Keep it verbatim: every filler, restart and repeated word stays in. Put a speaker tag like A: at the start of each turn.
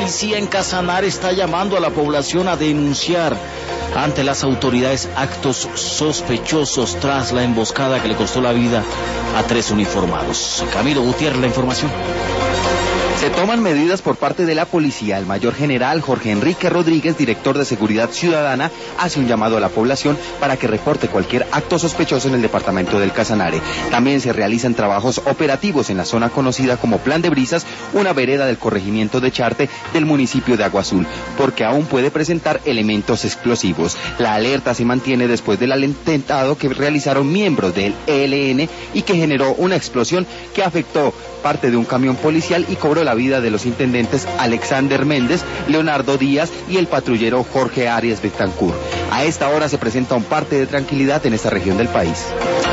A: policía en Casanare está llamando a la población a denunciar ante las autoridades actos sospechosos tras la emboscada que le costó la vida a tres uniformados. Camilo Gutiérrez, la información.
B: Se toman medidas por parte de la policía. El mayor general Jorge Enrique Rodríguez, director de Seguridad Ciudadana, hace un llamado a la población para que reporte cualquier acto sospechoso en el departamento del Casanare. También se realizan trabajos operativos en la zona conocida como Plan de Brisas, una vereda del corregimiento de Charte del municipio de Agua Azul, porque aún puede presentar elementos explosivos. La alerta se mantiene después del atentado que realizaron miembros del E L N y que generó una explosión que afectó parte de un camión policial y cobró la vida de los intendentes Alexander Méndez, Leonardo Díaz y el patrullero Jorge Arias Betancourt. A esta hora se presenta un parte de tranquilidad en esta región del país.